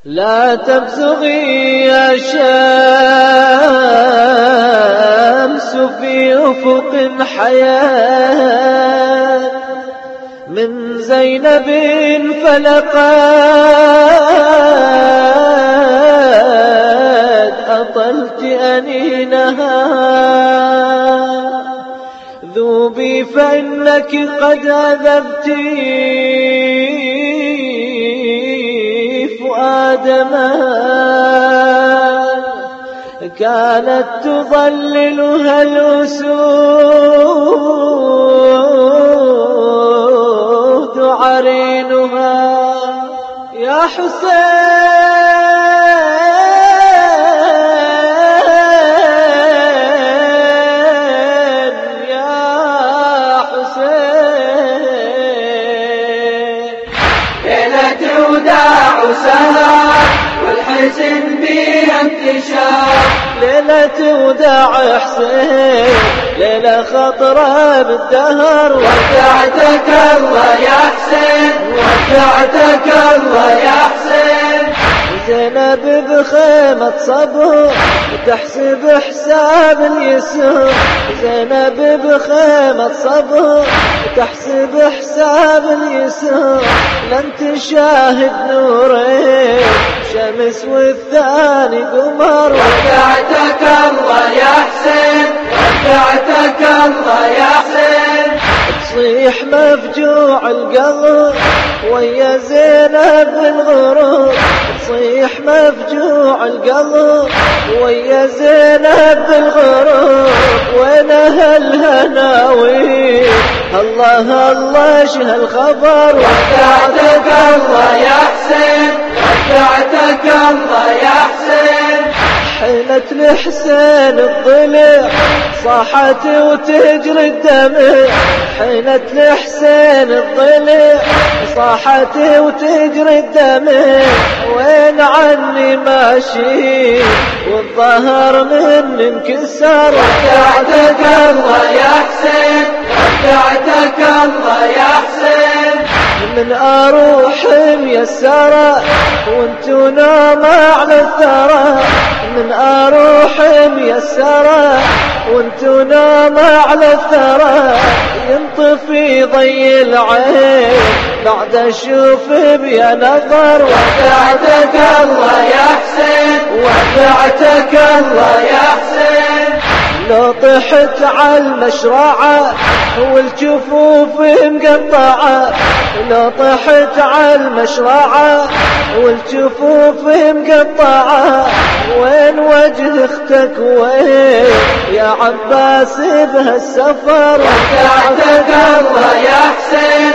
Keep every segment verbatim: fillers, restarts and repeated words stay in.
لا تبزغي يا شمس في أفق حياة من زينب فلقد أطلت أنينها ذوبي فإنك قد أذبت فؤاد من كانت تظللها الأسود عرينها يا حسين يا حسين ليلة وداع سهر والحزن بيها انتشار ليلة وداع حسين ليلة خطرة بالدهر ودعتك الله يا حسين ودعتك الله يا حسين زينب بخيمة صبر تحسب حساب اليسر زينب بخيمة صبر تحسب حساب اليسر لن تشاهد نورين شمس والثاني قمر ودعتك الله يا حسين ودعتك الله يا حسين تصيح مفجوع القلب ويا زينب بالغروب تصيح مفجوع القلب ويا زينب بالغروب وين هالهناوي الله الله شه الخبر ودعتك الله يا حسين ودعتك الله يا حسين حيلت لحسين الضلع صاحت وتجري الدمع حيلت لحسين الضلع صاحت وتجري الدمع وين عني ماشي والظهر من انكسر ودعتك الله يا حسين ودعتك الله يا حسين من اروح ميسرة وانتو نام على الثرى من اروح ميسرة وانتو نام على الثرى ينطفي ضي العين بعد اشوف بيا نظر ودعتك الله يا حسين ودعتك الله يا حسين لو طحت على المشرعة والجفوف مقطعة لو طحت على المشرعة والجفوف مقطعة وين وجه اختك وين يا عباس بهالسفر ودعتك الله يا حسين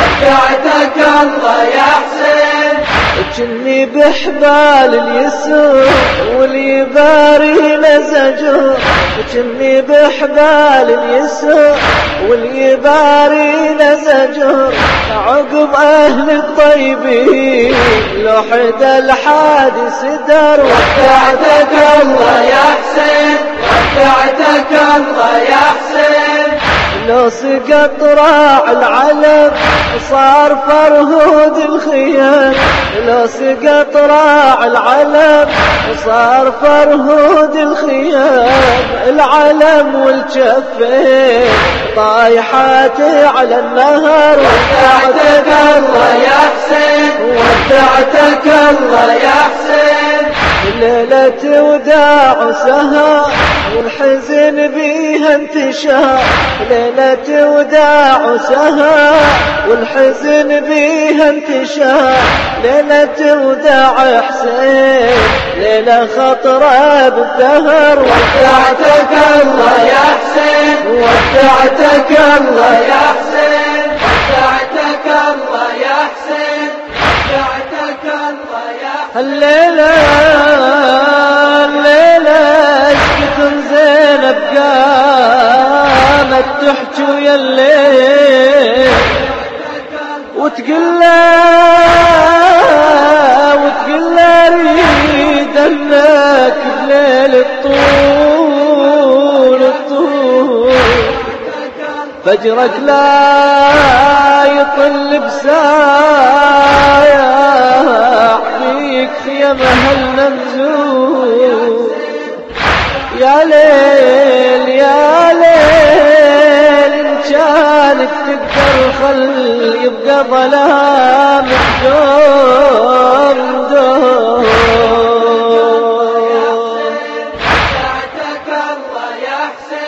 ودعتك الله يا حسين جني بحبال اليسر واليباري نزجر جني بحبال اليسر واليباري نزجر عقب اهل الطيبين لحد الحادث در ودعتك الله يا حسين ودعتك الله يا حسين لو سقط راع العلم صار فرهود الخيام لو سقط راع العلم صار فرهود الخيام العلم والجفين طايحات على النهر ودعتك الله يا حسين ودعتك الله يا حسين ليلة وداع سهر والحزن بيها انتشار ليلة وداع سهر والحزن بيها انتشار ليلة وداع حسين ليلة خطرة بالدهر ودعتك الله يا حسين ودعتك الله يا حسين ودعتك الله يا حسين ودعتك الله يا حسين الليلة الليلة اسكت زينب قامت تحكي ويا الليل وتقول له وتقول له اريد انك بليل الطول الطول فجرك لا يطل بسايا بيك يا مهلنا نزور. يا ليل يا ليل إن كانت تقدر خل يبقى ظلام دور دور. ودعتك الله يا حسين